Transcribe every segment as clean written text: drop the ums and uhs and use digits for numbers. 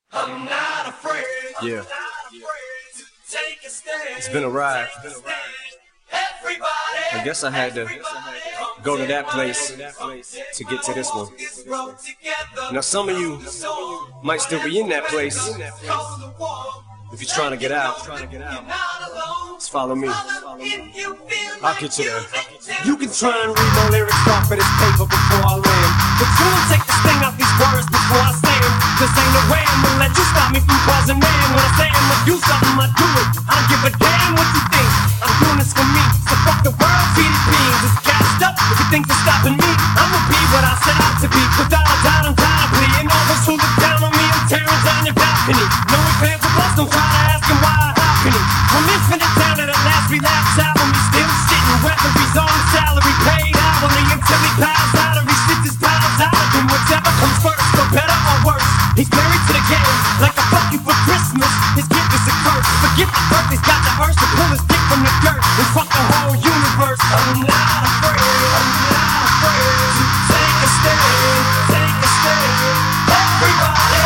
I'm not afraid. Yeah. To take a stand. It's been a ride. Everybody. I guess I had to go to that place to get to this one. Now some of you might still be in that place. If you're trying to get out, just follow me. I'll get you there. You can try and read my lyrics off of this paper before I land, but you won't take the sting out these words before I say them. This ain't no way I'm gonna let you stop me from causing man. When I say I'ma do something, I do it. I don't give a damn what you think. I'm doing this for me, so fuck the world, feed it beans. It's gassed up, if you think they're stopping me, I'ma be what I set out to be. Without a doubt, I'm tired of bleeding. All those who look down on me, I'm tearing down your balcony. No ifs, for us, don't try to ask him why or how can he. From infinite down to the last relapse album, he's still shitting. Whether he's on salary, paid hourly, until he piles out or he shits his piles out of him. Whichever comes first, for better or worse, he's married to the game, like a fuck you for Christmas. His gift is a curse. Forget the birth, he's got the urge to pull his dick from the dirt and fuck the whole universe. I'm not afraid to take a stand, take a stand. Everybody,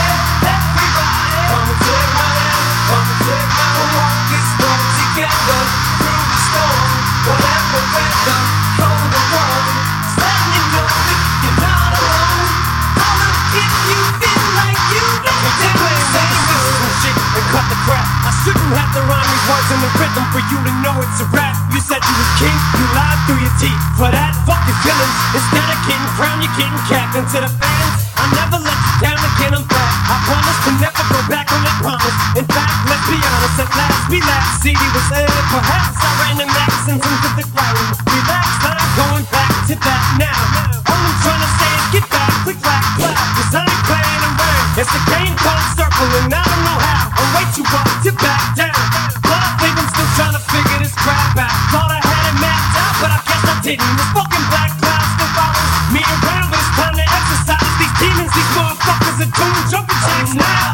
come and take my hand, come and take my hand. We'll walk this road together through the storm, whatever weather, cold or warm. Letting you know that you're not alone. Holler if you feel like you don't take my hand. Shit and cut the crap. I shouldn't have to rhyme these words in the rhythm for you to know it's a rap. You said you was king, you lied through your teeth. For that, fuck your feelings. Instead of getting crowned, you're getting capped. And to the fans, I never let you down again, I'm back. I promise to never go back on that promise. In fact, let's be honest, at last we laughed. CD was aired, perhaps I ran the accents into the crowd. Relax, I'm going back to that now. All I'm trying to say is get back, click, clack, clap. Cause I ain't playing around. It's a game called circling, I don't know how. I'm way too up to back down. But I think I'm still trying to figure this crap out. Thought I had it mapped out, but I guess I didn't. This fucking black cloud still follows me around, but it's time to exercise these demons. These motherfuckers are doing jumping jacks now.